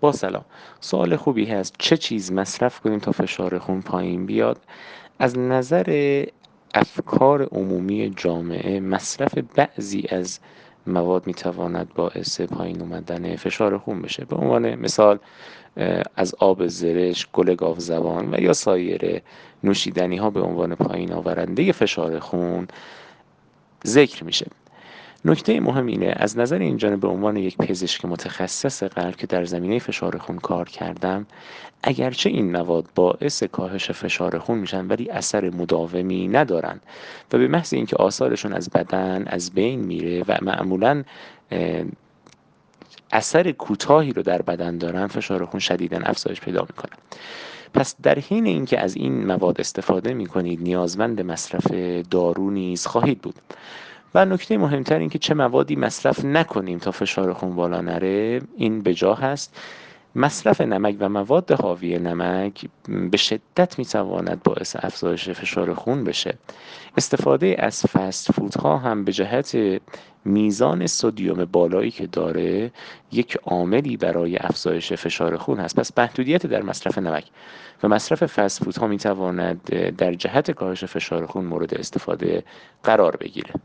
با سلام. سوال خوبی هست. چه چیز مصرف کنیم تا فشار خون پایین بیاد؟ از نظر افکار عمومی جامعه مصرف بعضی از مواد میتواند باعث پایین اومدن فشار خون بشه. به عنوان مثال از آب زرشک، گل گاوزبان و یا سایر نوشیدنی ها به عنوان پایین آورنده فشار خون ذکر میشه. نکته مهم اینه از نظر این جانب به عنوان یک پزشک متخصص قلب که در زمینه فشار خون کار کردم، اگرچه این مواد باعث کاهش فشار خون میشن ولی اثر مداومی ندارن و به محض اینکه آثارشون از بدن از بین میره و معمولا اثر کوتاهی رو در بدن دارن، فشار خون شدیداً افزایش پیدا میکنه. پس در حین اینکه از این مواد استفاده میکنید نیازمند مصرف دارو نیز خواهید بود. و نکته مهمتر این که چه موادی مصرف نکنیم تا فشار خون بالا نره، این به جا هست. مصرف نمک و مواد حاوی نمک به شدت میتواند باعث افزایش فشار خون بشه. استفاده از فست فودها هم به جهت میزان سدیم بالایی که داره یک عاملی برای افزایش فشار خون هست. پس محدودیت در مصرف نمک و مصرف فست فودها میتواند در جهت کاهش فشار خون مورد استفاده قرار بگیره.